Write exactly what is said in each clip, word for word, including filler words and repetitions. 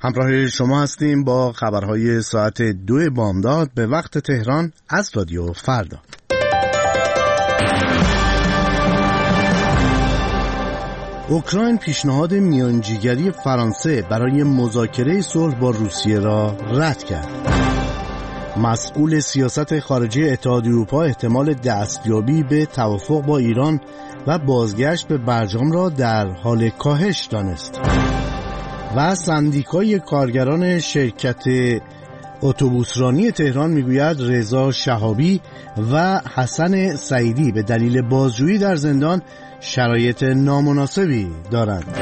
همراه شما هستیم با خبرهای ساعت دو بامداد به وقت تهران از رادیو فردا. اوکراین پیشنهاد میانجیگری فرانسه برای مذاکره صلح با روسیه را رد کرد. مسئول سیاست خارجی اتحادیه اروپا احتمال دستیابی به توافق با ایران و بازگشت به برجام را در حال کاهش دانست. و سندیکای کارگران شرکت اتوبوسرانی تهران میگوید رضا شهابی و حسن سعیدی به دلیل بازجویی در زندان شرایط نامناسبی دارند.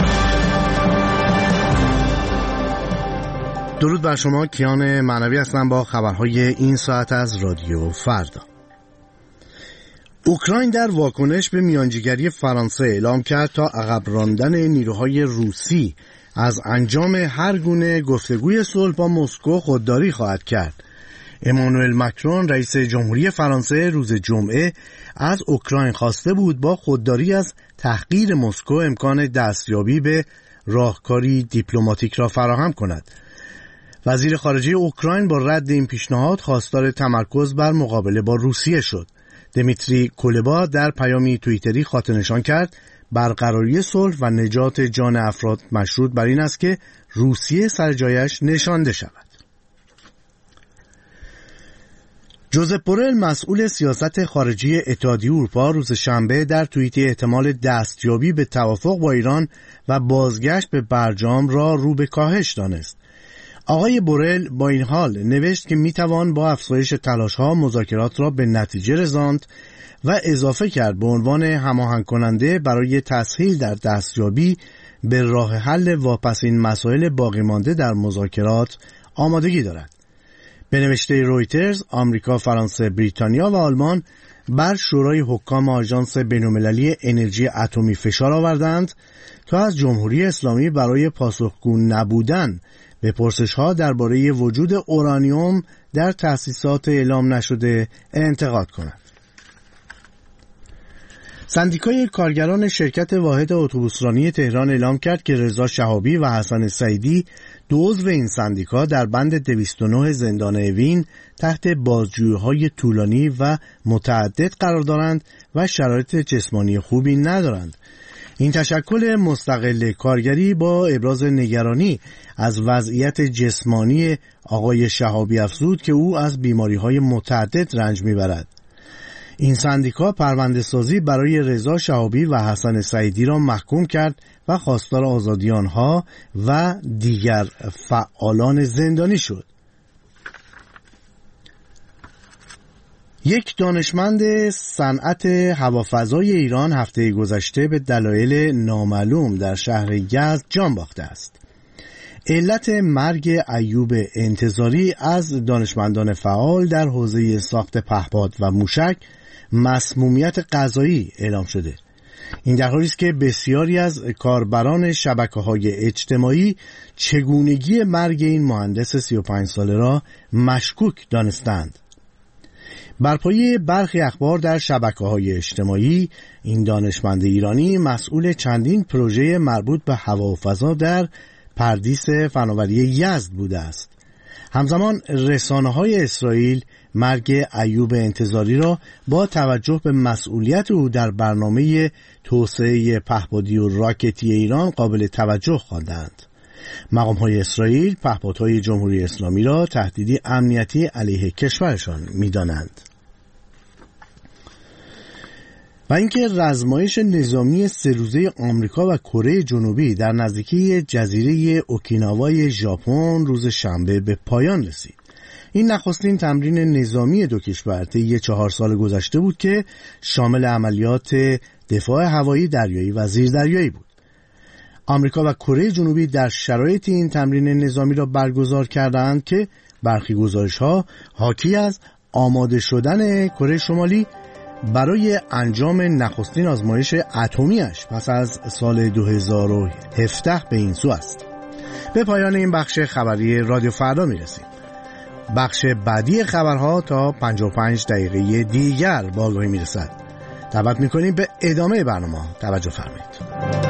درود بر شما، کیان معنوی هستم با خبرهای این ساعت از رادیو فردا. اوکراین در واکنش به میانجیگری فرانسه اعلام کرد تا عقب راندن نیروهای روسی از انجام هر گونه گفتگوی صلح با مسکو خودداری خواهد کرد. امانوئل مکرون رئیس جمهوری فرانسه روز جمعه از اوکراین خواسته بود با خودداری از تحقیر مسکو امکان دستیابی به راهکاری دیپلماتیک را فراهم کند. وزیر خارجه اوکراین با رد این پیشنهاد خواستار تمرکز بر مقابله با روسیه شد. دمیتری کولبا در پیامی توییتری خاطرنشان کرد برقراری صلح و نجات جان افراد مشروط بر این است که روسیه سر جایش نشانده شود. جوزپ بورل مسئول سیاست خارجی اتحادیه اروپا روز شنبه در توییتی احتمال دستیابی به توافق با ایران و بازگشت به برجام را رو به کاهش دانست. آقای بورل با این حال نوشت که میتوان با افزایش تلاش‌ها مذاکرات را به نتیجه رساند و اضافه کرد به عنوان هماهنگ کننده برای تسهیل در دستیابی به راه حل واپسین مسائل باقی مانده در مذاکرات آمادگی دارد. به نوشته رویترز، آمریکا، فرانسه، بریتانیا و آلمان بر شورای حکام آژانس بین‌المللی انرژی اتمی فشار آوردند تا از جمهوری اسلامی برای پاسخگو نبودن به پرسش‌ها درباره وجود اورانیوم در تأسیسات اعلام نشده انتقاد کند. سندیکای کارگران شرکت واحد اتوبوسرانی تهران اعلام کرد که رضا شهابی و حسن سعیدی دو عضو این سندیکا در بند دویست و نه زندان اوین تحت بازجویی‌های طولانی و متعدد قرار دارند و شرایط جسمانی خوبی ندارند. این تشکل مستقل کارگری با ابراز نگرانی از وضعیت جسمانی آقای شهابی افزود که او از بیماری‌های متعدد رنج می‌برد. این سندیکا پرونده سازی برای رضا شهابی و حسن سعیدی را محکوم کرد و خواستار آزادی آنها و دیگر فعالان زندانی شد. یک دانشمند صنعت هوافضای ایران هفته گذشته به دلایل نامعلوم در شهر یزد جان باخته است. علت مرگ ایوب انتظاری از دانشمندان فعال در حوزه ساخت پهپاد و موشک مسمومیت غذایی اعلام شده. این در حالی است که بسیاری از کاربران شبکه‌های اجتماعی چگونگی مرگ این مهندس سی و پنج ساله را مشکوک دانستند. بر پایه برخی اخبار در شبکه‌های اجتماعی، این دانشمند ایرانی مسئول چندین پروژه مربوط به هوا و فضا در پردیس فناوری یزد بوده است. همزمان رسانه‌های اسرائیل مرگ ایوب انتظاری را با توجه به مسئولیت او در برنامه توسعه پهپادی و راکتی ایران قابل توجه خواندند. مقام‌های اسرائیل پهپادهای جمهوری اسلامی را تهدیدی امنیتی علیه کشورشان می‌دانند. و اینکه رزمایش نظامی سه روزه آمریکا و کره جنوبی در نزدیکی جزیره اوکیناوای ژاپن روز شنبه به پایان رسید. این نخستین تمرین نظامی دو کشور طی چهار سال گذشته بود که شامل عملیات دفاع هوایی، دریایی و زیردریایی بود. آمریکا و کره جنوبی در شرایط این تمرین نظامی را برگزار کردند که برخی گزارش‌ها حاکی از آماده شدن کره شمالی برای انجام نخستین آزمایش اتمی‌اش پس از سال دو هزار و هفده به این سو است. به پایان این بخش خبری رادیو فردا می‌رسیم. بخش بعدی خبرها تا پنجاه و پنج دقیقه دیگر با آگاهی می‌رسد. دعوت می‌کنیم به ادامه برنامه توجه فرمایید.